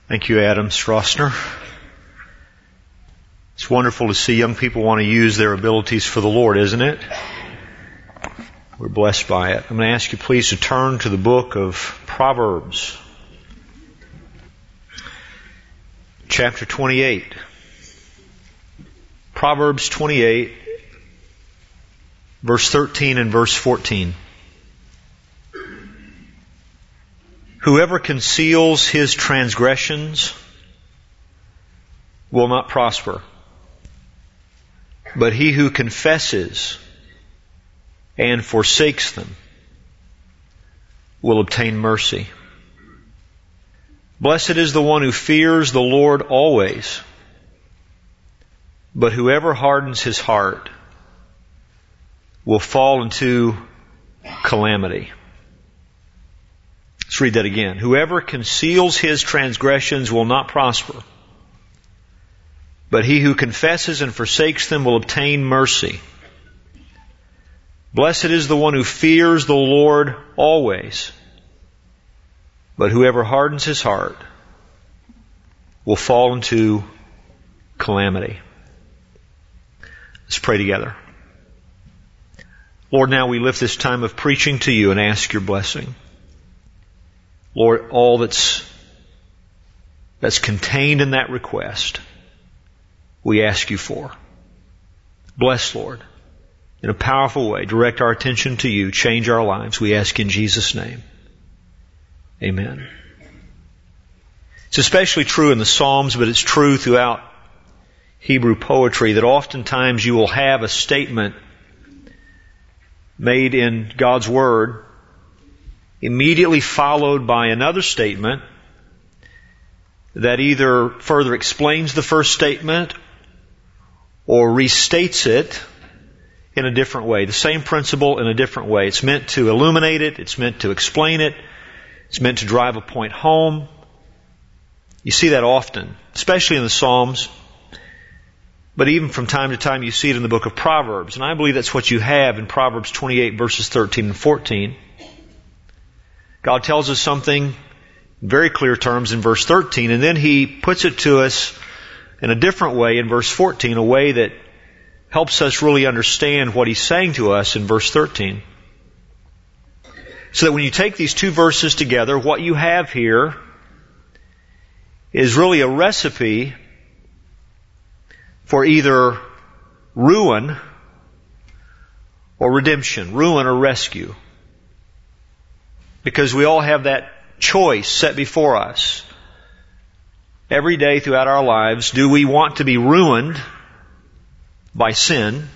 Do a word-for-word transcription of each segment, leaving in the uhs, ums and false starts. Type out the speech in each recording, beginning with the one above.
Thank you, Adam Strossner. It's wonderful to see young people want to use their abilities for the Lord, isn't it? We're blessed by it. I'm going to ask you please to turn to the book of Proverbs, chapter twenty-eight. Proverbs twenty-eight, verse thirteen and verse fourteen. Whoever conceals his transgressions will not prosper, but he who confesses and forsakes them will obtain mercy. Blessed is the one who fears the Lord always, but whoever hardens his heart will fall into calamity. Let's read that again. Whoever conceals his transgressions will not prosper, but he who confesses and forsakes them will obtain mercy. Blessed is the one who fears the Lord always, but whoever hardens his heart will fall into calamity. Let's pray together. Lord, now we lift this time of preaching to you and ask your blessing. Lord, all that's, that's contained in that request, we ask you for. Bless, Lord, in a powerful way. Direct our attention to you. Change our lives. We ask in Jesus' name. Amen. It's especially true in the Psalms, but it's true throughout Hebrew poetry that oftentimes you will have a statement made in God's Word immediately followed by another statement that either further explains the first statement or restates it in a different way. The same principle in a different way. It's meant to illuminate it. It's meant to explain it. It's meant to drive a point home. You see that often, especially in the Psalms. But even from time to time you see it in the book of Proverbs. And I believe that's what you have in Proverbs twenty-eight verses thirteen and fourteen. God tells us something in very clear terms in verse thirteen, and then He puts it to us in a different way in verse fourteen, a way that helps us really understand what He's saying to us in verse thirteen. So that when you take these two verses together, what you have here is really a recipe for either ruin or redemption, ruin or rescue. Because we all have that choice set before us. Every day throughout our lives, do we want to be ruined by sin?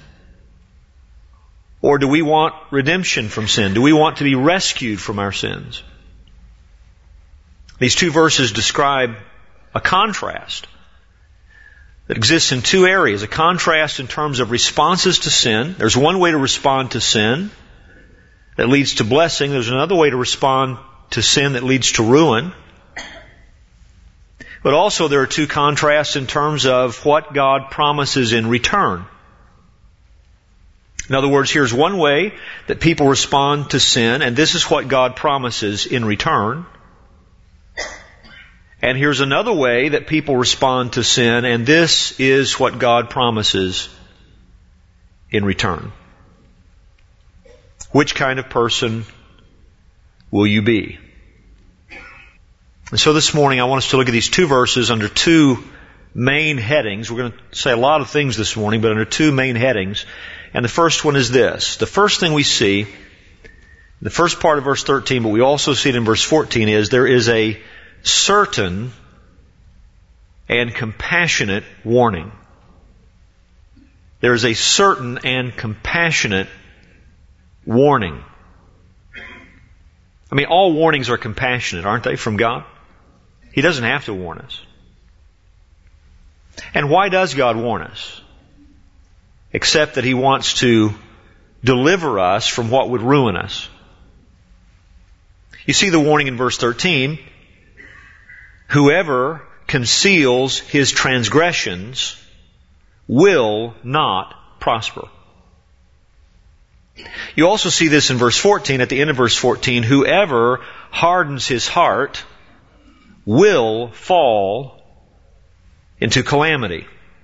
Or do we want redemption from sin? Do we want to be rescued from our sins? These two verses describe a contrast that exists in two areas. A contrast in terms of responses to sin. There's one way to respond to sin that leads to blessing. There's another way to respond to sin that leads to ruin. But also there are two contrasts in terms of what God promises in return. In other words, here's one way that people respond to sin, and this is what God promises in return. And here's another way that people respond to sin, and this is what God promises in return. Which kind of person will you be? And so this morning I want us to look at these two verses under two main headings. We're going to say a lot of things this morning, but under two main headings. And the first one is this. The first thing we see, the first part of verse thirteen, but we also see it in verse fourteen, is there is a certain and compassionate warning. There is a certain and compassionate warning. I mean, all warnings are compassionate, aren't they, from God? He doesn't have to warn us. And why does God warn us? Except that He wants to deliver us from what would ruin us. You see the warning in verse thirteen. Whoever conceals his transgressions will not prosper. You also see this in verse fourteen, at the end of verse fourteen, whoever hardens his heart will fall into calamity.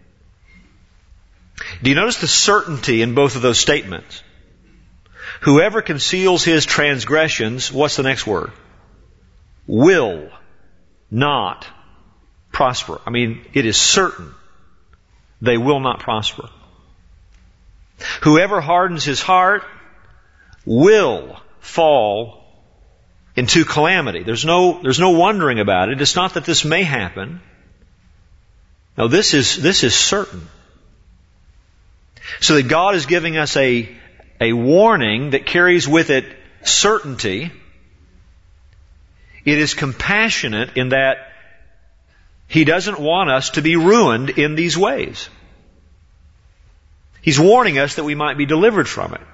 Do you notice the certainty in both of those statements? Whoever conceals his transgressions, what's the next word? Will not prosper. I mean, it is certain they will not prosper. Whoever hardens his heart will fall into calamity. There's no, there's no wondering about it. It's not that this may happen. No, this is, this is certain. So that God is giving us a, a warning that carries with it certainty. It is compassionate in that He doesn't want us to be ruined in these ways. He's warning us that we might be delivered from it.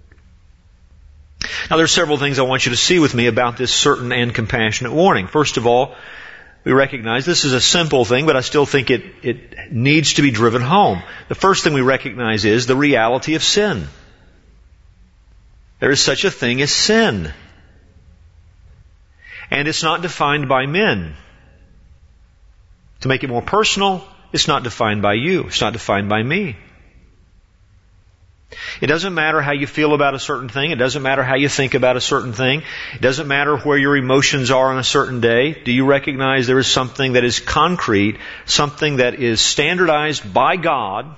Now, there are several things I want you to see with me about this certain and compassionate warning. First of all, we recognize this is a simple thing, but I still think it, it needs to be driven home. The first thing we recognize is the reality of sin. There is such a thing as sin. And it's not defined by men. To make it more personal, it's not defined by you. It's not defined by me. It doesn't matter how you feel about a certain thing. It doesn't matter how you think about a certain thing. It doesn't matter where your emotions are on a certain day. Do you recognize there is something that is concrete, something that is standardized by God?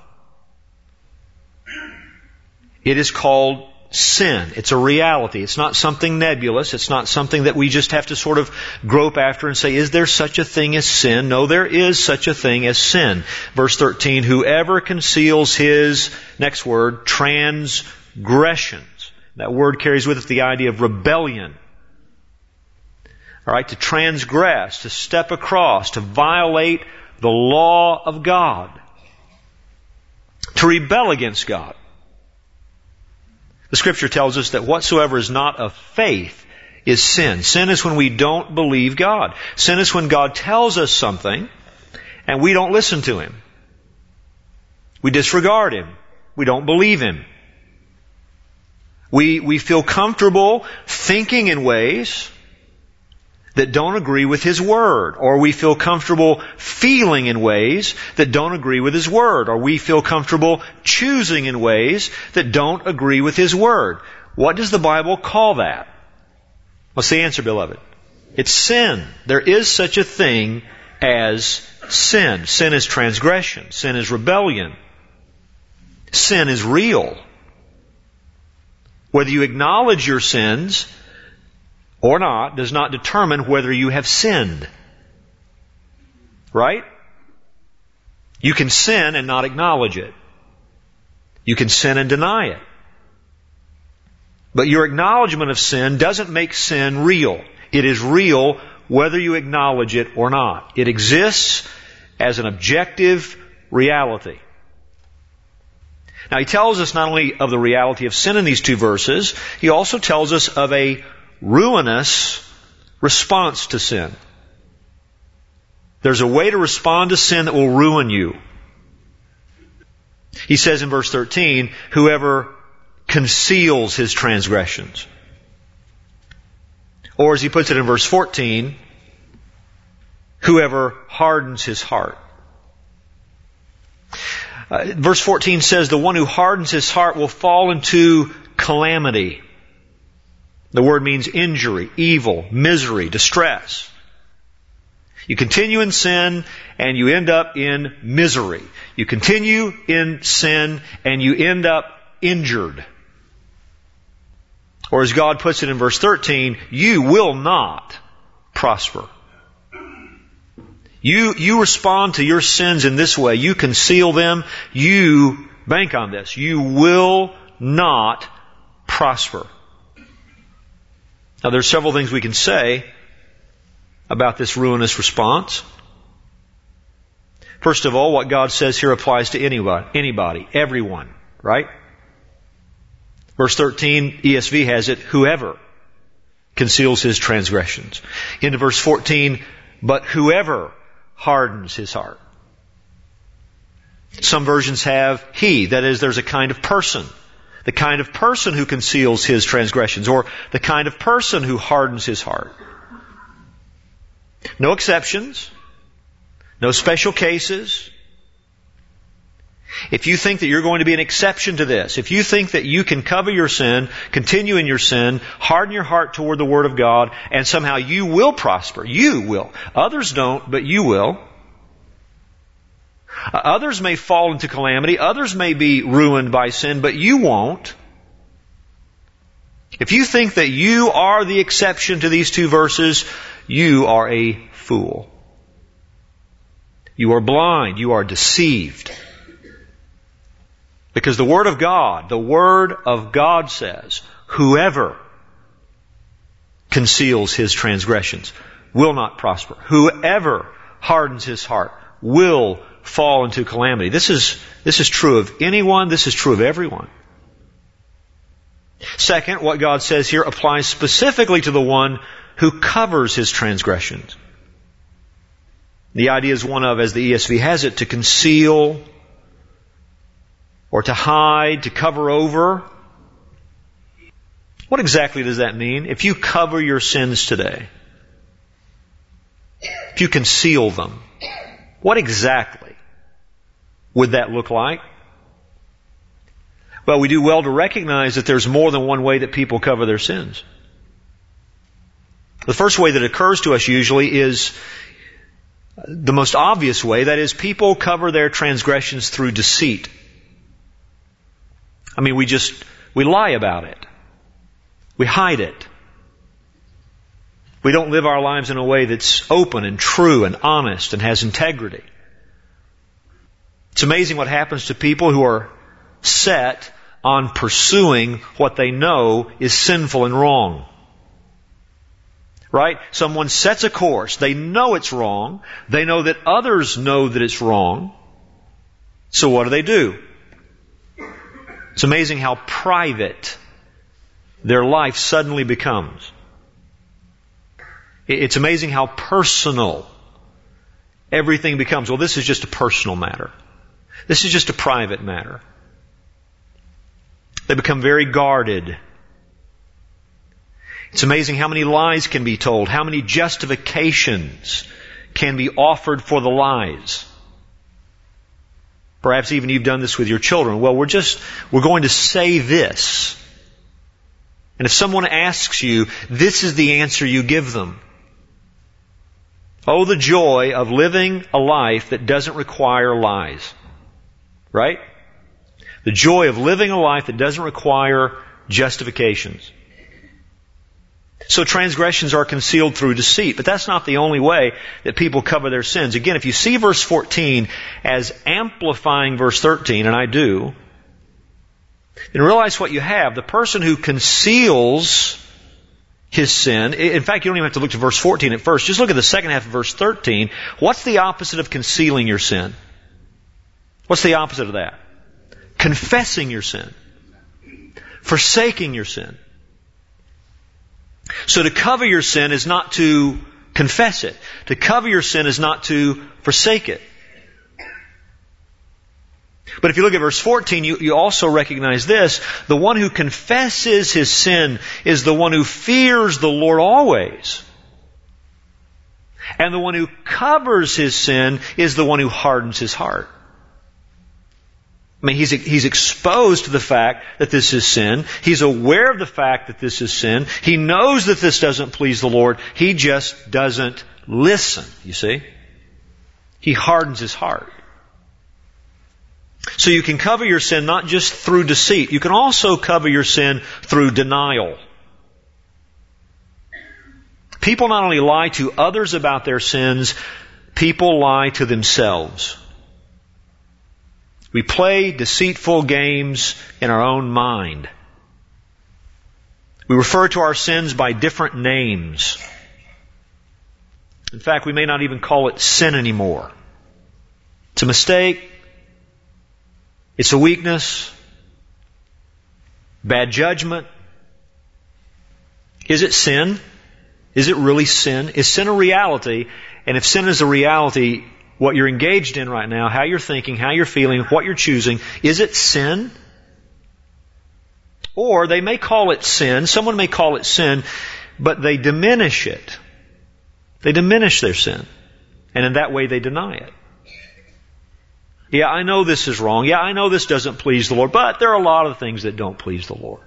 It is called sin. It's a reality. It's not something nebulous. It's not something that we just have to sort of grope after and say, is there such a thing as sin? No, there is such a thing as sin. Verse thirteen, whoever conceals his, next word, transgressions. That word carries with it the idea of rebellion. All right, to transgress, to step across, to violate the law of God. To rebel against God. The Scripture tells us that whatsoever is not of faith is sin. Sin is when we don't believe God. Sin is when God tells us something and we don't listen to Him. We disregard Him. We don't believe Him. We, we feel comfortable thinking in ways that don't agree with His Word. Or we feel comfortable feeling in ways that don't agree with His Word. Or we feel comfortable choosing in ways that don't agree with His Word. What does the Bible call that? What's the answer, beloved? It's sin. There is such a thing as sin. Sin is transgression. Sin is rebellion. Sin is real. Whether you acknowledge your sins or not does not determine whether you have sinned. Right? You can sin and not acknowledge it. You can sin and deny it. But your acknowledgement of sin doesn't make sin real. It is real whether you acknowledge it or not. It exists as an objective reality. Now, he tells us not only of the reality of sin in these two verses, he also tells us of a ruinous response to sin. There's a way to respond to sin that will ruin you. He says in verse thirteen, whoever conceals his transgressions. Or as he puts it in verse fourteen, whoever hardens his heart. Uh, verse fourteen says, the one who hardens his heart will fall into calamity. The word means injury, evil, misery, distress. You continue in sin and you end up in misery. You continue in sin and you end up injured. Or as God puts it in verse thirteen, you will not prosper. You, you respond to your sins in this way. You conceal them. You bank on this. You will not prosper. Now, there's several things we can say about this ruinous response. First of all, what God says here applies to anybody, anybody, everyone, right? Verse thirteen, E S V has it, whoever conceals his transgressions. Into verse fourteen, but whoever hardens his heart. Some versions have he, that is, there's a kind of person. The kind of person who conceals his transgressions, or the kind of person who hardens his heart. No exceptions. No special cases. If you think that you're going to be an exception to this, if you think that you can cover your sin, continue in your sin, harden your heart toward the Word of God, and somehow you will prosper. You will. Others don't, but you will. Others may fall into calamity. Others may be ruined by sin, but you won't. If you think that you are the exception to these two verses, you are a fool. You are blind. You are deceived. Because the Word of God, the Word of God says, whoever conceals his transgressions will not prosper. Whoever hardens his heart will fall into calamity. This is, this is true of anyone. This is true of everyone. Second, what God says here applies specifically to the one who covers his transgressions. The idea is one of, as the E S V has it, to conceal, or to hide, to cover over. What exactly does that mean? If you cover your sins today, if you conceal them, what exactly would that look like? Well, we do well to recognize that there's more than one way that people cover their sins. The first way that occurs to us usually is the most obvious way. That is, people cover their transgressions through deceit. I mean, we just, we lie about it. We hide it. We don't live our lives in a way that's open and true and honest and has integrity. It's amazing what happens to people who are set on pursuing what they know is sinful and wrong. Right? Someone sets a course. They know it's wrong. They know that others know that it's wrong. So what do they do? It's amazing how private their life suddenly becomes. It's amazing how personal everything becomes. Well, this is just a personal matter. This is just a private matter. They become very guarded. It's amazing how many lies can be told, how many justifications can be offered for the lies. Perhaps even you've done this with your children. Well, we're just, we're going to say this. And if someone asks you, this is the answer you give them. Oh, the joy of living a life that doesn't require lies. Right? The joy of living a life that doesn't require justifications. So transgressions are concealed through deceit, but that's not the only way that people cover their sins. Again, if you see verse fourteen as amplifying verse thirteen, and I do, then realize what you have. The person who conceals his sin, in fact, you don't even have to look to verse fourteen at first. Just look at the second half of verse thirteen. What's the opposite of concealing your sin? What's the opposite of that? Confessing your sin. Forsaking your sin. So to cover your sin is not to confess it. To cover your sin is not to forsake it. But if you look at verse fourteen, you, you also recognize this. The one who confesses his sin is the one who fears the Lord always. And the one who covers his sin is the one who hardens his heart. I mean, he's, he's exposed to the fact that this is sin. He's aware of the fact that this is sin. He knows that this doesn't please the Lord. He just doesn't listen, you see. He hardens his heart. So you can cover your sin not just through deceit. You can also cover your sin through denial. People not only lie to others about their sins, people lie to themselves. We play deceitful games in our own mind. We refer to our sins by different names. In fact, we may not even call it sin anymore. It's a mistake. It's a weakness. Bad judgment. Is it sin? Is it really sin? Is sin a reality? And if sin is a reality, what you're engaged in right now, how you're thinking, how you're feeling, what you're choosing, is it sin? Or they may call it sin, someone may call it sin, but they diminish it. They diminish their sin. And in that way they deny it. Yeah, I know this is wrong. Yeah, I know this doesn't please the Lord. But there are a lot of things that don't please the Lord.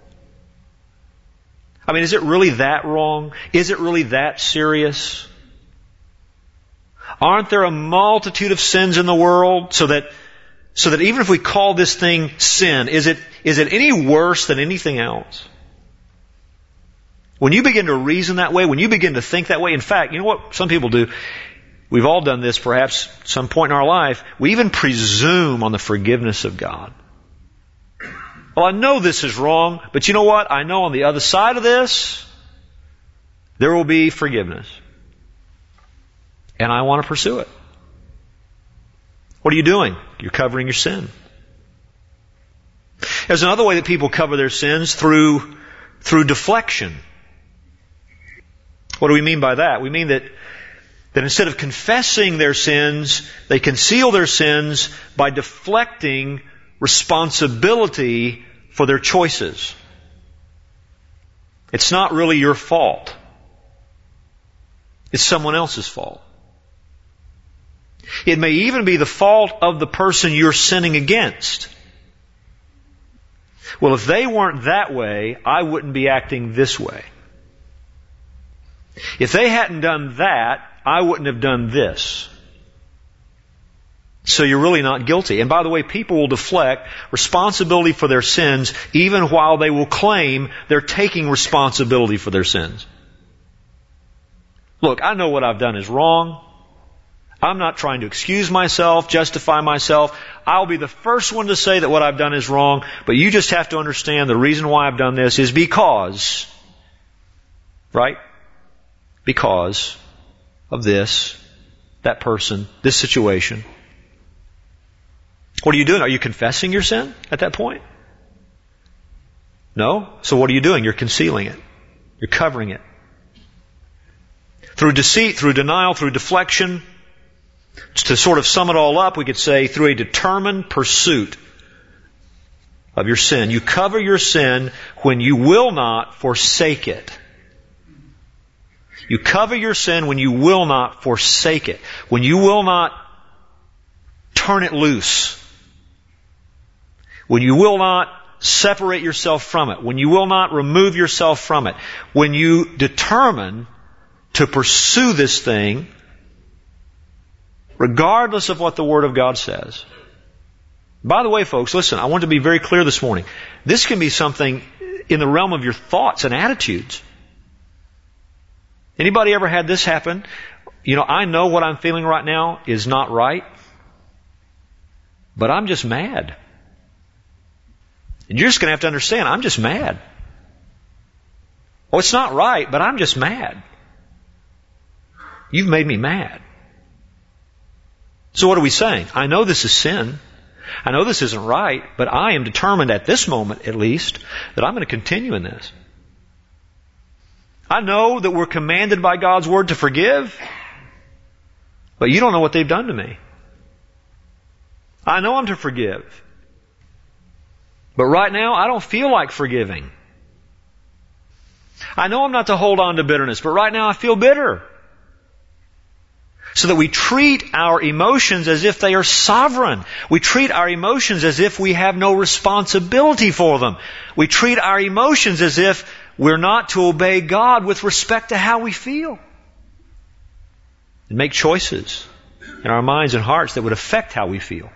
I mean, is it really that wrong? Is it really that serious? Aren't there a multitude of sins in the world so that so that even if we call this thing sin, is it is it any worse than anything else? When you begin to reason that way, when you begin to think that way, in fact, you know what some people do? We've all done this perhaps at some point in our life. We even presume on the forgiveness of God. Well, I know this is wrong, but you know what? I know on the other side of this, there will be forgiveness. And I want to pursue it. What are you doing? You're covering your sin. There's another way that people cover their sins, through, through deflection. What do we mean by that? We mean that, that instead of confessing their sins, they conceal their sins by deflecting responsibility for their choices. It's not really your fault. It's someone else's fault. It may even be the fault of the person you're sinning against. Well, if they weren't that way, I wouldn't be acting this way. If they hadn't done that, I wouldn't have done this. So you're really not guilty. And by the way, people will deflect responsibility for their sins even while they will claim they're taking responsibility for their sins. Look, I know what I've done is wrong. I'm not trying to excuse myself, justify myself. I'll be the first one to say that what I've done is wrong, but you just have to understand the reason why I've done this is because, right? Because of this, that person, this situation. What are you doing? Are you confessing your sin at that point? No? So what are you doing? You're concealing it. You're covering it. Through deceit, through denial, through deflection. To sort of sum it all up, we could say through a determined pursuit of your sin. You cover your sin when you will not forsake it. You cover your sin when you will not forsake it. When you will not turn it loose. When you will not separate yourself from it. When you will not remove yourself from it. When you determine to pursue this thing regardless of what the Word of God says. By the way, folks, listen, I want to be very clear this morning. This can be something in the realm of your thoughts and attitudes. Anybody ever had this happen? You know, I know what I'm feeling right now is not right, but I'm just mad. And you're just going to have to understand, I'm just mad. Oh, it's not right, but I'm just mad. You've made me mad. So what are we saying? I know this is sin. I know this isn't right, but I am determined at this moment, at least, that I'm going to continue in this. I know that we're commanded by God's Word to forgive, but you don't know what they've done to me. I know I'm to forgive. But right now, I don't feel like forgiving. I know I'm not to hold on to bitterness, but right now I feel bitter. So that we treat our emotions as if they are sovereign. We treat our emotions as if we have no responsibility for them. We treat our emotions as if we're not to obey God with respect to how we feel. And make choices in our minds and hearts that would affect how we feel.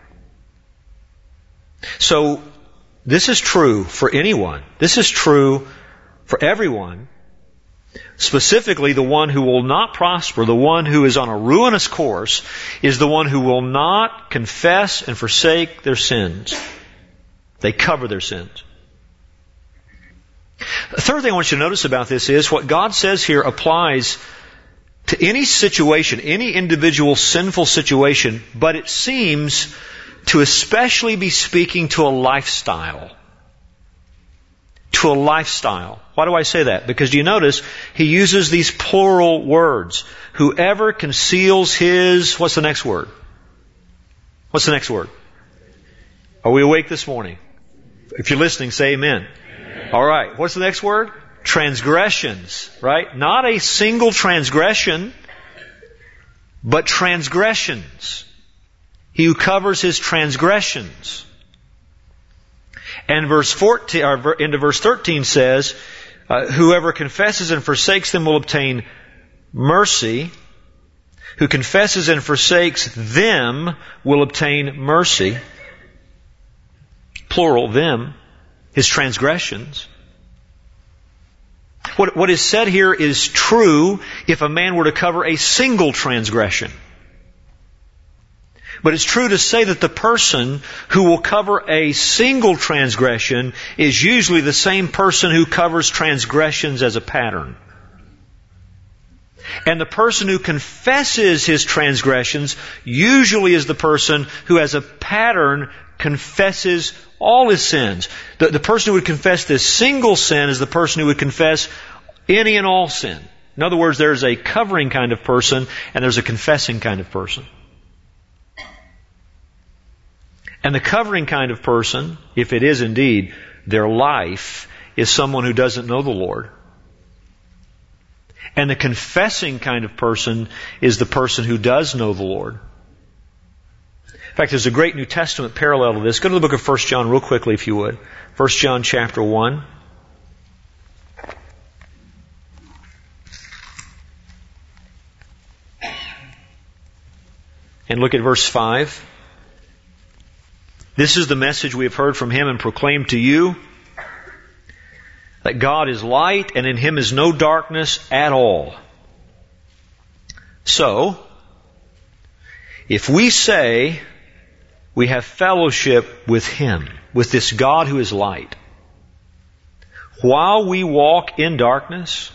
So, this is true for anyone. This is true for everyone. Specifically, the one who will not prosper, the one who is on a ruinous course, is the one who will not confess and forsake their sins. They cover their sins. The third thing I want you to notice about this is what God says here applies to any situation, any individual sinful situation, but it seems to especially be speaking to a lifestyle. To a lifestyle. Why do I say that? Because do you notice he uses these plural words. Whoever conceals his, what's the next word? What's the next word? Are we awake this morning? If you're listening, say amen. Amen. All right. What's the next word? Transgressions, right? Not a single transgression, but transgressions. He who covers his transgressions. And verse fourteen, or into verse thirteen says, uh, whoever confesses and forsakes them will obtain mercy. Who confesses and forsakes them will obtain mercy. Plural, them. His transgressions. What, what is said here is true if a man were to cover a single transgression. But it's true to say that the person who will cover a single transgression is usually the same person who covers transgressions as a pattern. And the person who confesses his transgressions usually is the person who as a pattern confesses all his sins. The, the person who would confess this single sin is the person who would confess any and all sin. In other words, there's a covering kind of person and there's a confessing kind of person. And the covering kind of person, if it is indeed their life, is someone who doesn't know the Lord. And the confessing kind of person is the person who does know the Lord. In fact, there's a great New Testament parallel to this. Go to the book of First John real quickly, if you would. First John chapter one. And look at verse five. This is the message we have heard from Him and proclaimed to you, that God is light and in Him is no darkness at all. So, if we say we have fellowship with Him, with this God who is light, while we walk in darkness,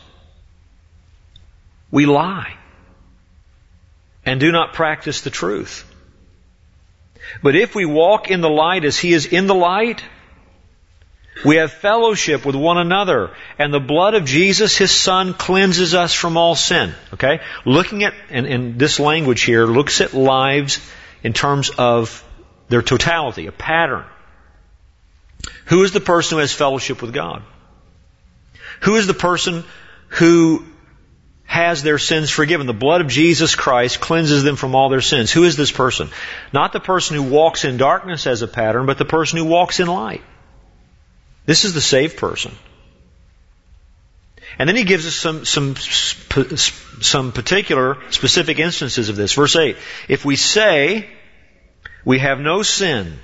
we lie and do not practice the truth. But if we walk in the light as He is in the light, we have fellowship with one another, and the blood of Jesus, His Son, cleanses us from all sin. Okay? Looking at, and, and this language here looks at lives in terms of their totality, a pattern. Who is the person who has fellowship with God? Who is the person who has their sins forgiven? The blood of Jesus Christ cleanses them from all their sins. Who is this person? Not the person who walks in darkness as a pattern, but the person who walks in light. This is the saved person. And then he gives us some, some, some particular specific instances of this. Verse eight. If we say we have no sin,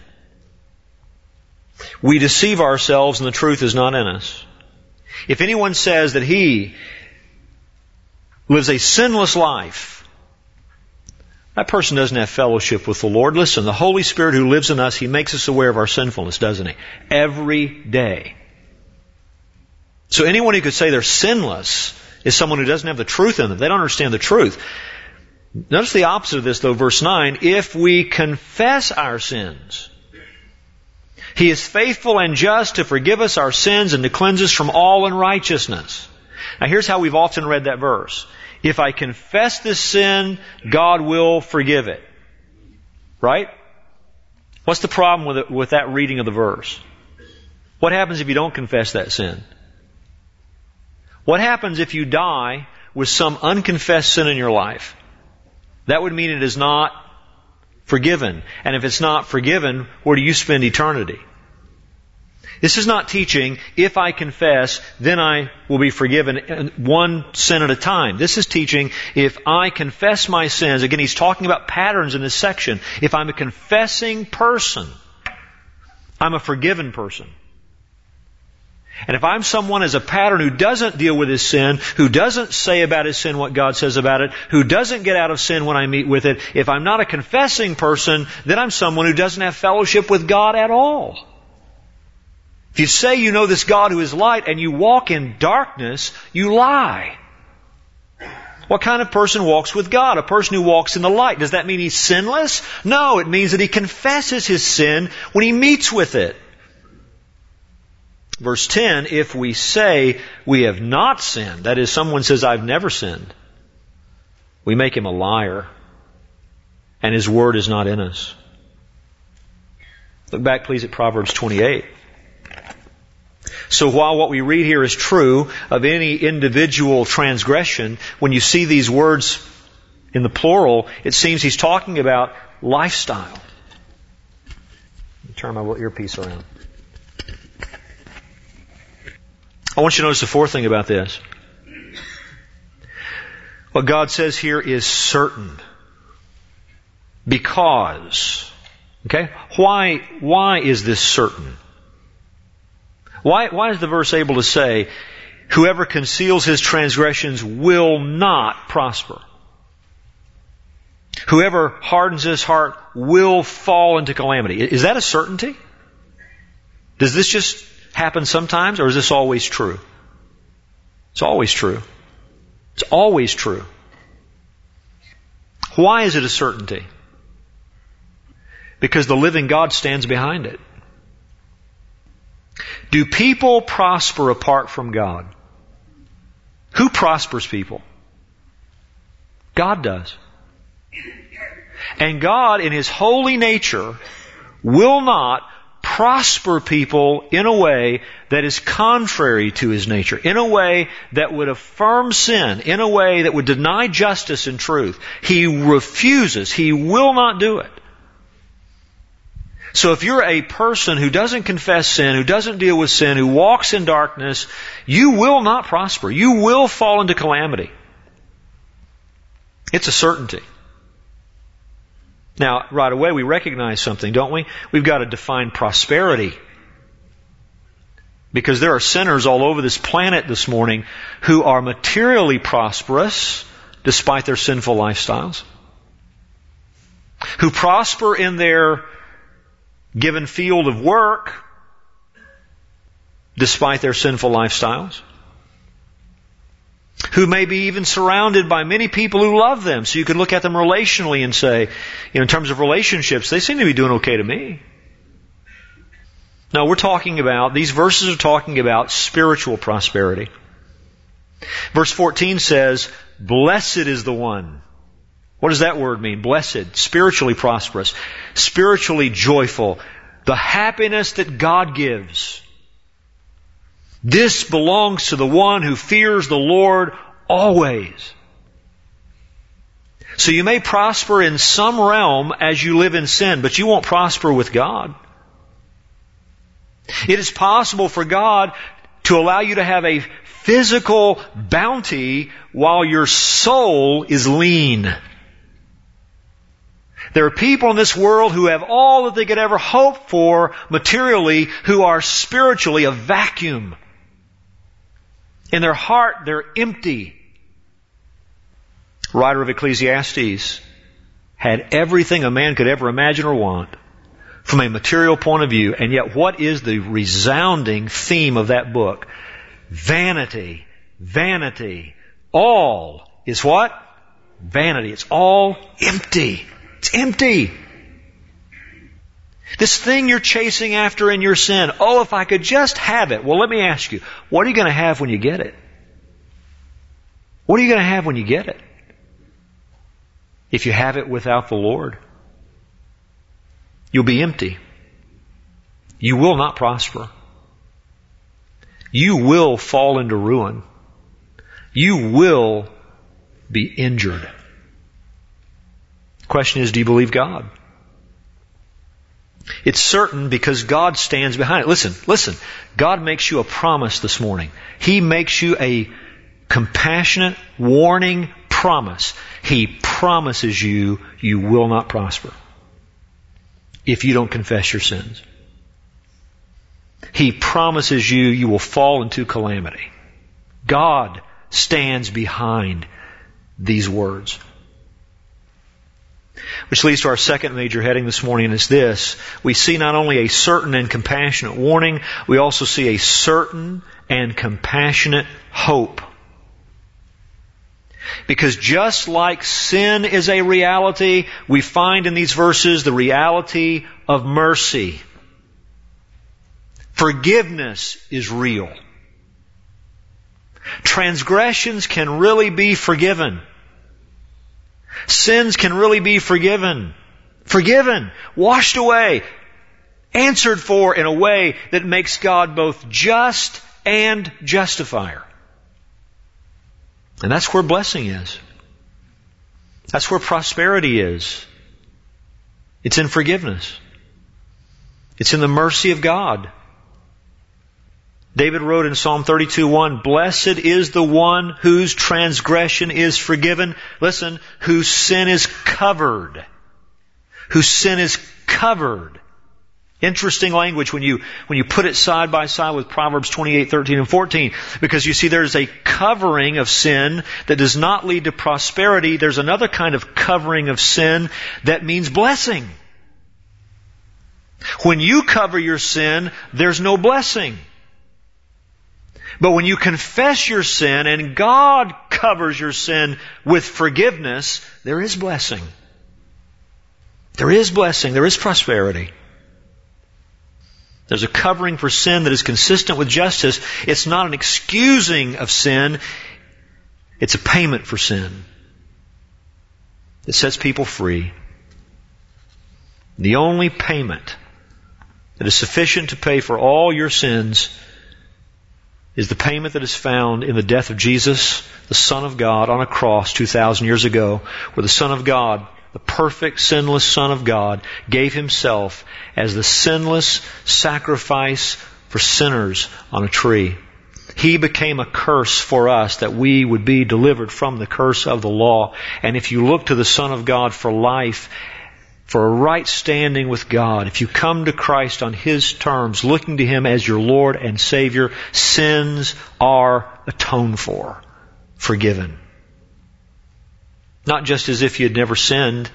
we deceive ourselves and the truth is not in us. If anyone says that he lives a sinless life, that person doesn't have fellowship with the Lord. Listen, the Holy Spirit who lives in us, He makes us aware of our sinfulness, doesn't He? Every day. So anyone who could say they're sinless is someone who doesn't have the truth in them. They don't understand the truth. Notice the opposite of this, though, verse nine. If we confess our sins, He is faithful and just to forgive us our sins and to cleanse us from all unrighteousness. Now here's how we've often read that verse. If I confess this sin, God will forgive it. Right? What's the problem with it, with that reading of the verse? What happens if you don't confess that sin? What happens if you die with some unconfessed sin in your life? That would mean it is not forgiven. And if it's not forgiven, where do you spend eternity? This is not teaching, if I confess, then I will be forgiven one sin at a time. This is teaching, if I confess my sins, again, he's talking about patterns in this section. If I'm a confessing person, I'm a forgiven person. And if I'm someone as a pattern who doesn't deal with his sin, who doesn't say about his sin what God says about it, who doesn't get out of sin when I meet with it, if I'm not a confessing person, then I'm someone who doesn't have fellowship with God at all. If you say you know this God who is light and you walk in darkness, you lie. What kind of person walks with God? A person who walks in the light. Does that mean he's sinless? No, it means that he confesses his sin when he meets with it. Verse ten, if we say we have not sinned, that is, someone says, I've never sinned, we make him a liar, and his word is not in us. Look back, please, at Proverbs twenty-eight. So while what we read here is true of any individual transgression, when you see these words In the plural, it seems he's talking about lifestyle. Let me turn my little earpiece around. I want you to notice the fourth thing about this. What God says here is certain. Because. Okay? Why, why is this certain? Why, why is the verse able to say, whoever conceals his transgressions will not prosper? Whoever hardens his heart will fall into calamity. Is that a certainty? Does this just happen sometimes, or is this always true? It's always true. It's always true. Why is it a certainty? Because the living God stands behind it. Do people prosper apart from God? Who prospers people? God does. And God, in His holy nature, will not prosper people in a way that is contrary to His nature, in a way that would affirm sin, in a way that would deny justice and truth. He refuses. He will not do it. So if you're a person who doesn't confess sin, who doesn't deal with sin, who walks in darkness, you will not prosper. You will fall into calamity. It's a certainty. Now, right away we recognize something, don't we? We've got to define prosperity. Because there are sinners all over this planet this morning who are materially prosperous despite their sinful lifestyles. Who prosper in their given field of work despite their sinful lifestyles. Who may be even surrounded by many people who love them. So you can look at them relationally and say, you know, in terms of relationships, they seem to be doing okay to me. No, we're talking about, these verses are talking about spiritual prosperity. Verse fourteen says, blessed is the one. What does that word mean? Blessed, spiritually prosperous, spiritually joyful, the happiness that God gives. This belongs to the one who fears the Lord always. So you may prosper in some realm as you live in sin, but you won't prosper with God. It is possible for God to allow you to have a physical bounty while your soul is lean. There are people in this world who have all that they could ever hope for materially, who are spiritually a vacuum. In their heart, they're empty. Writer of Ecclesiastes had everything a man could ever imagine or want from a material point of view. And yet, what is the resounding theme of that book? Vanity. Vanity. All is what? Vanity. It's all empty. It's empty. This thing you're chasing after in your sin, oh, if I could just have it. Well, let me ask you, what are you going to have when you get it? What are you going to have when you get it? If you have it without the Lord, you'll be empty. You will not prosper. You will fall into ruin. You will be injured. The question is, do you believe God? It's certain because God stands behind it. Listen, listen. God makes you a promise this morning. He makes you a compassionate, warning promise. He promises you, you will not prosper if you don't confess your sins. He promises you, you will fall into calamity. God stands behind these words. Which leads to our second major heading this morning, and it's this. We see not only a certain and compassionate warning, we also see a certain and compassionate hope. Because just like sin is a reality, we find in these verses the reality of mercy. Forgiveness is real. Transgressions can really be forgiven. Sins can really be forgiven. Forgiven. Washed away. Answered for in a way that makes God both just and justifier. And that's where blessing is. That's where prosperity is. It's in forgiveness. It's in the mercy of God. David wrote in Psalm thirty-two one, "Blessed is the one whose transgression is forgiven." Listen, whose sin is covered. Whose sin is covered. Interesting language when you, when you put it side by side with Proverbs twenty-eight, thirteen and fourteen. Because you see there's a covering of sin that does not lead to prosperity. There's another kind of covering of sin that means blessing. When you cover your sin, there's no blessing. But when you confess your sin and God covers your sin with forgiveness, there is blessing. There is blessing. There is prosperity. There's a covering for sin that is consistent with justice. It's not an excusing of sin. It's a payment for sin. It sets people free. The only payment that is sufficient to pay for all your sins is the payment that is found in the death of Jesus, the Son of God, on a cross two thousand years ago, where the Son of God, the perfect, sinless Son of God, gave Himself as the sinless sacrifice for sinners on a tree. He became a curse for us that we would be delivered from the curse of the law. And if you look to the Son of God for life, for a right standing with God, if you come to Christ on His terms, looking to Him as your Lord and Savior, sins are atoned for, forgiven. Not just as if you had never sinned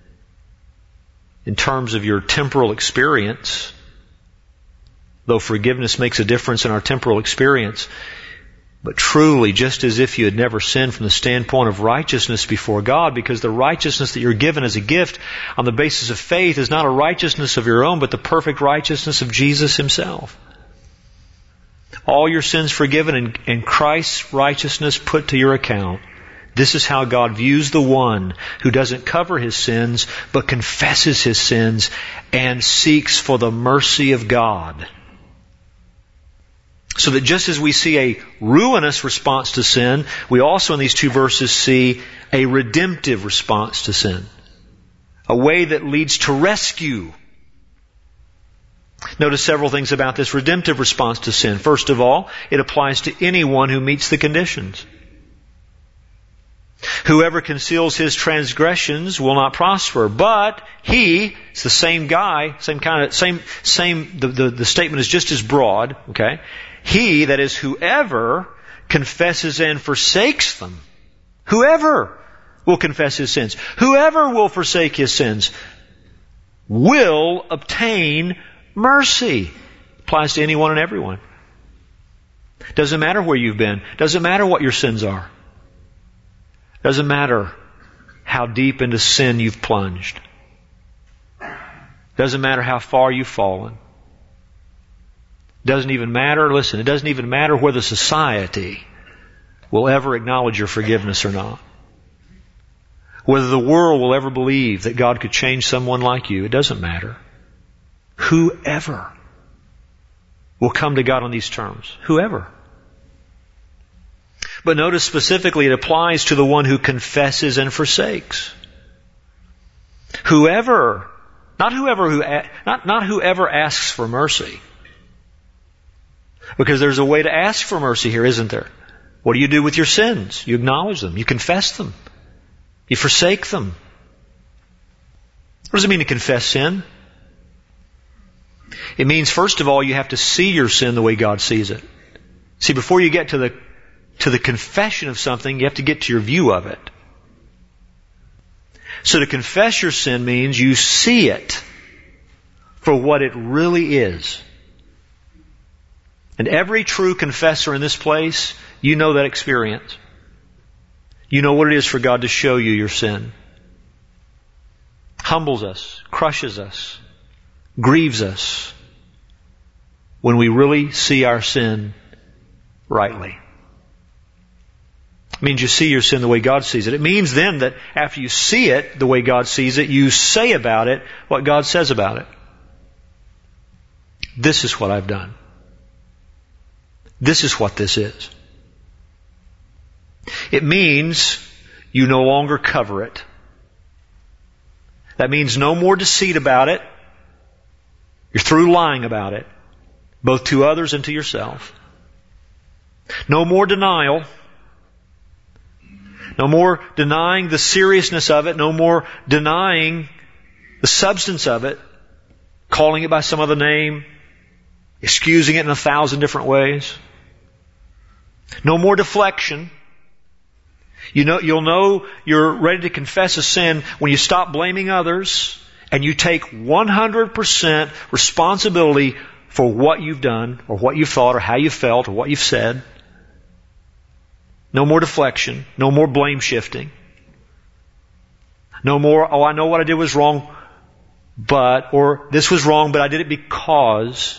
in terms of your temporal experience, though forgiveness makes a difference in our temporal experience, but truly just as if you had never sinned from the standpoint of righteousness before God, because the righteousness that you're given as a gift on the basis of faith is not a righteousness of your own, but the perfect righteousness of Jesus Himself. All your sins forgiven and, and Christ's righteousness put to your account. This is how God views the one who doesn't cover his sins, but confesses his sins and seeks for the mercy of God. So that just as we see a ruinous response to sin, we also in these two verses see a redemptive response to sin. A way that leads to rescue. Notice several things about this redemptive response to sin. First of all, it applies to anyone who meets the conditions. Whoever conceals his transgressions will not prosper, but he, it's the same guy, same kind of, same, same, the, the, the statement is just as broad, okay? He, that is whoever, confesses and forsakes them. Whoever will confess his sins. Whoever will forsake his sins will obtain mercy. Applies to anyone and everyone. Doesn't matter where you've been. Doesn't matter what your sins are. Doesn't matter how deep into sin you've plunged. Doesn't matter how far you've fallen. Doesn't even matter, listen, it doesn't even matter whether society will ever acknowledge your forgiveness or not. Whether the world will ever believe that God could change someone like you, it doesn't matter. Whoever will come to God on these terms. Whoever. But notice specifically it applies to the one who confesses and forsakes. Whoever, not whoever who, not, not whoever asks for mercy. Because there's a way to ask for mercy here, isn't there? What do you do with your sins? You acknowledge them. You confess them. You forsake them. What does it mean to confess sin? It means, first of all, you have to see your sin the way God sees it. See, before you get to the to the confession of something, you have to get to your view of it. So to confess your sin means you see it for what it really is. And every true confessor in this place, you know that experience. You know what it is for God to show you your sin. Humbles us, crushes us, grieves us when we really see our sin rightly. It means you see your sin the way God sees it. It means then that after you see it the way God sees it, you say about it what God says about it. This is what I've done. This is what this is. It means you no longer cover it. That means no more deceit about it. You're through lying about it, both to others and to yourself. No more denial. No more denying the seriousness of it. No more denying the substance of it. Calling it by some other name. Excusing it in a thousand different ways. No more deflection. You know, you'll know you're ready to confess a sin when you stop blaming others and you take one hundred percent responsibility for what you've done or what you've thought or how you felt or what you've said. No more deflection. No more blame shifting. No more, oh, I know what I did was wrong, but, or this was wrong, but I did it because.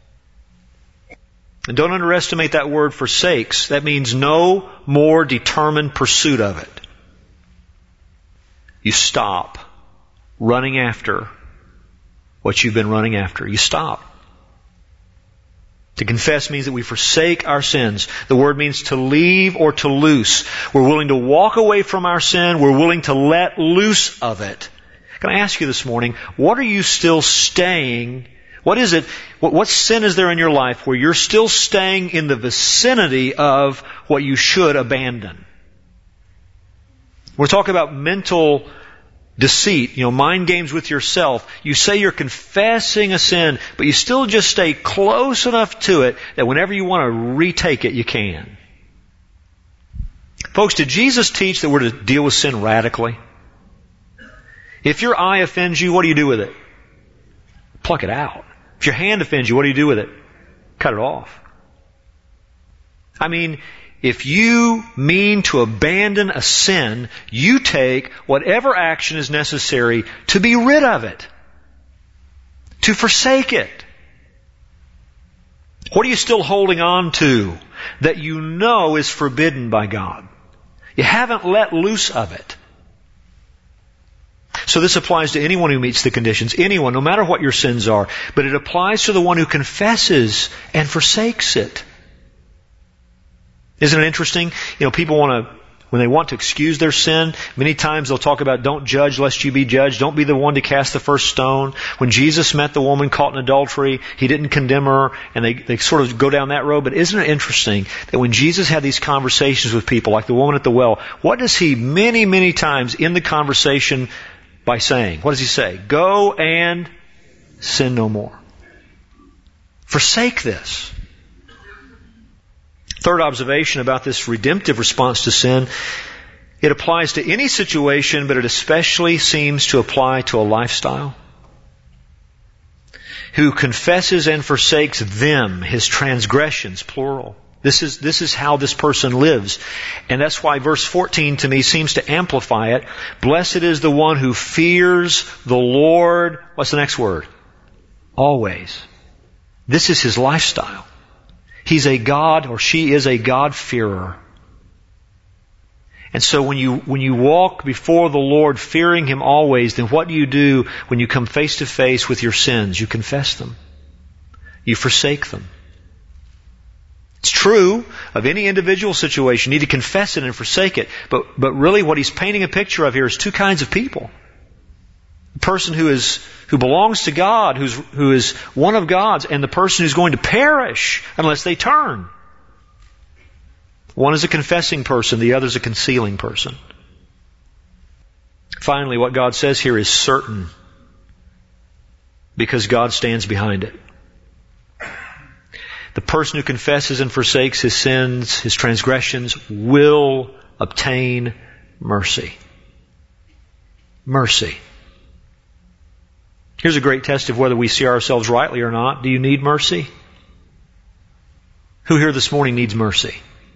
And don't underestimate that word forsakes. That means no more determined pursuit of it. You stop running after what you've been running after. You stop. To confess means that we forsake our sins. The word means to leave or to loose. We're willing to walk away from our sin. We're willing to let loose of it. Can I ask you this morning, what are you still staying? What is it? What, what sin is there in your life where you're still staying in the vicinity of what you should abandon? We're talking about mental deceit, you know, mind games with yourself. You say you're confessing a sin, but you still just stay close enough to it that whenever you want to retake it, you can. Folks, did Jesus teach that we're to deal with sin radically? If your eye offends you, what do you do with it? Pluck it out. If your hand offends you, what do you do with it? Cut it off. I mean, if you mean to abandon a sin, you take whatever action is necessary to be rid of it. To forsake it. What are you still holding on to that you know is forbidden by God? You haven't let loose of it. So this applies to anyone who meets the conditions. Anyone, no matter what your sins are. But it applies to the one who confesses and forsakes it. Isn't it interesting? You know, people want to, when they want to excuse their sin, many times they'll talk about don't judge lest you be judged. Don't be the one to cast the first stone. When Jesus met the woman caught in adultery, He didn't condemn her, and they, they sort of go down that road. But isn't it interesting that when Jesus had these conversations with people, like the woman at the well, what does He many, many times in the conversation by saying? What does He say? Go and sin no more. Forsake this. Third observation about this redemptive response to sin, it applies to any situation, but it especially seems to apply to a lifestyle. Who confesses and forsakes them, his transgressions, plural. This is, this is how this person lives. And that's why verse fourteen to me seems to amplify it. Blessed is the one who fears the Lord. What's the next word? Always. This is his lifestyle. He's a God, or she is a God-fearer. And so when you, when you walk before the Lord fearing Him always, then what do you do when you come face to face with your sins? You confess them. You forsake them. It's true of any individual situation. You need to confess it and forsake it. But, but really what he's painting a picture of here is two kinds of people. The person who is, who belongs to God, who's, who is one of God's, and the person who's going to perish unless they turn. One is a confessing person, the other is a concealing person. Finally, what God says here is certain, because God stands behind it. The person who confesses and forsakes his sins, his transgressions, will obtain mercy. Mercy. Here's a great test of whether we see ourselves rightly or not. Do you need mercy? Who here this morning needs mercy?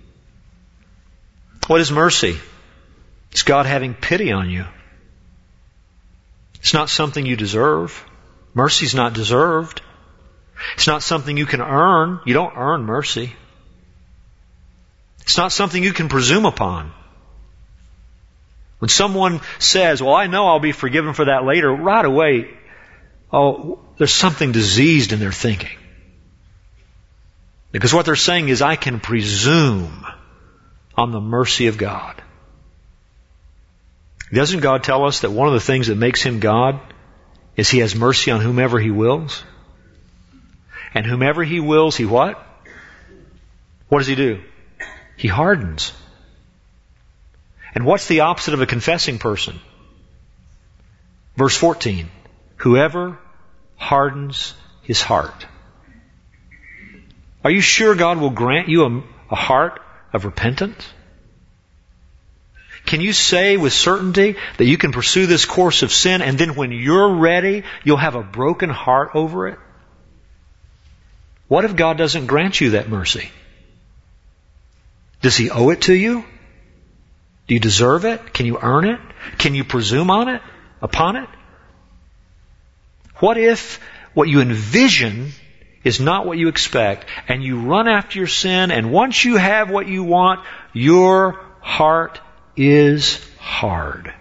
What is mercy? It's God having pity on you. It's not something you deserve. Mercy's not deserved. It's not something you can earn. You don't earn mercy. It's not something you can presume upon. When someone says, well, I know I'll be forgiven for that later, right away, oh, there's something diseased in their thinking. Because what they're saying is, I can presume on the mercy of God. Doesn't God tell us that one of the things that makes Him God is He has mercy on whomever He wills? And whomever He wills, He what? What does He do? He hardens. And what's the opposite of a confessing person? Verse fourteen. Whoever hardens his heart. Are you sure God will grant you a, a heart of repentance? Can you say with certainty that you can pursue this course of sin and then when you're ready, you'll have a broken heart over it? What if God doesn't grant you that mercy? Does He owe it to you? Do you deserve it? Can you earn it? Can you presume on it, upon it? What if what you envision is not what you expect and you run after your sin and once you have what you want, your heart is hard?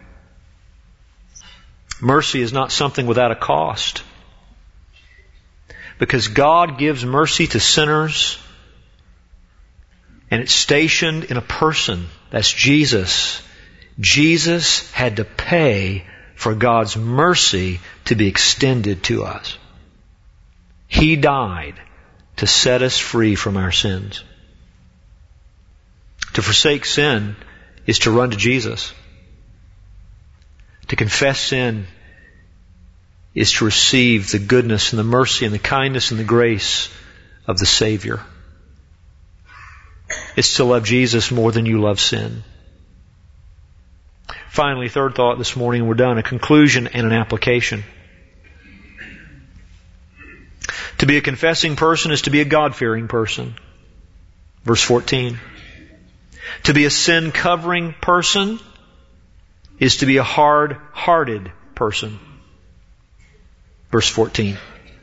Mercy is not something without a cost. Because God gives mercy to sinners and it's stationed in a person. That's Jesus. Jesus had to pay for God's mercy to be extended to us. He died to set us free from our sins. To forsake sin is to run to Jesus. To confess sin is to receive the goodness and the mercy and the kindness and the grace of the Savior. It's to love Jesus more than you love sin. Finally, third thought this morning, we're done, a conclusion and an application. To be a confessing person is to be a God-fearing person. Verse fourteen. To be a sin-covering person is to be a hard-hearted person. Verse fourteen.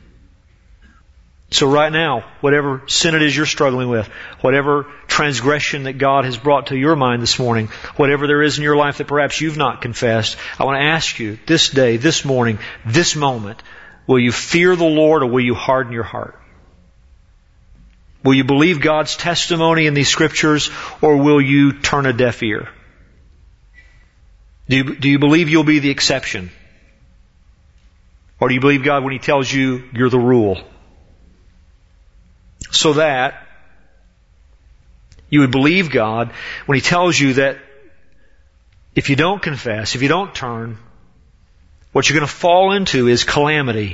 So right now, whatever sin it is you're struggling with, whatever transgression that God has brought to your mind this morning, whatever there is in your life that perhaps you've not confessed, I want to ask you this day, this morning, this moment, will you fear the Lord or will you harden your heart? Will you believe God's testimony in these Scriptures or will you turn a deaf ear? Do you, do you believe you'll be the exception? Or do you believe God when He tells you you're the rule? So that you would believe God when He tells you that if you don't confess, if you don't turn, what you're going to fall into is calamity.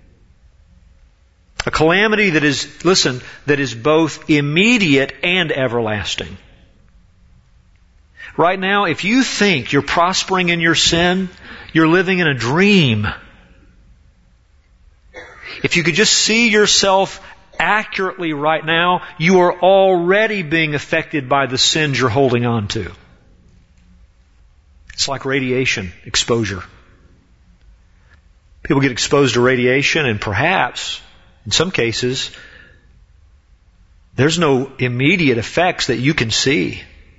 A calamity that is, listen, that is both immediate and everlasting. Right now, if you think you're prospering in your sin, you're living in a dream. If you could just see yourself accurately right now, you are already being affected by the sins you're holding on to. It's like radiation exposure. People get exposed to radiation and perhaps, in some cases, there's no immediate effects that you can see.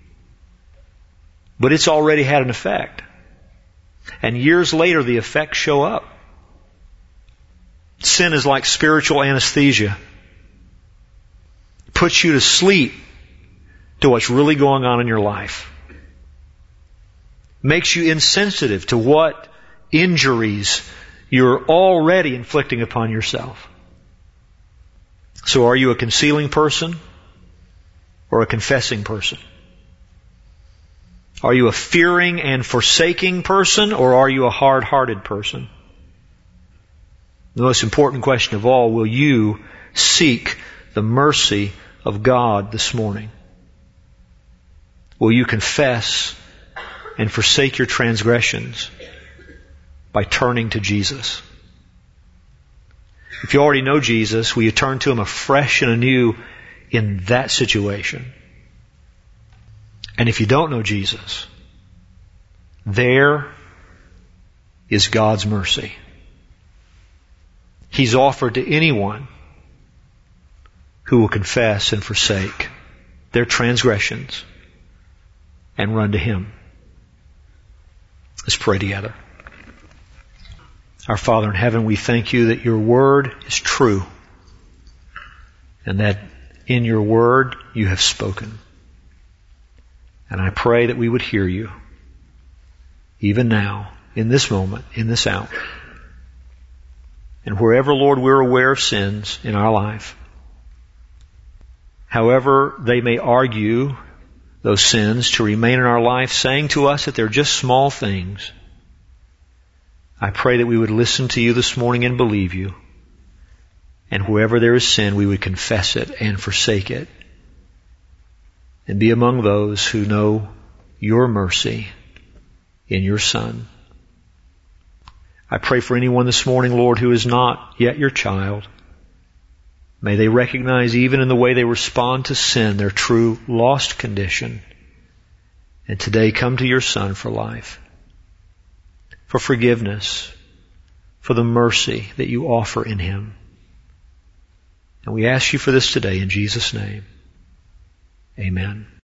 But it's already had an effect. And years later, the effects show up. Sin is like spiritual anesthesia. It puts you to sleep to what's really going on in your life. Makes you insensitive to what injuries you're already inflicting upon yourself. So are you a concealing person or a confessing person? Are you a fearing and forsaking person or are you a hard-hearted person? The most important question of all, will you seek the mercy of God this morning? Will you confess and forsake your transgressions by turning to Jesus? If you already know Jesus, will you turn to Him afresh and anew in that situation? And if you don't know Jesus, there is God's mercy. He's offered to anyone who will confess and forsake their transgressions and run to Him. Let's pray together. Our Father in heaven, we thank You that Your Word is true and that in Your Word You have spoken. And I pray that we would hear You. even now, in this moment, in this hour. And wherever, Lord, we're aware of sins in our life, however they may argue those sins to remain in our life, saying to us that they're just small things, I pray that we would listen to you this morning and believe you. And wherever there is sin, we would confess it and forsake it. And be among those who know your mercy in your Son. I pray for anyone this morning, Lord, who is not yet your child. May they recognize even in the way they respond to sin their true lost condition. And today come to your Son for life, for forgiveness, for the mercy that you offer in Him. And we ask you for this today in Jesus' name. Amen.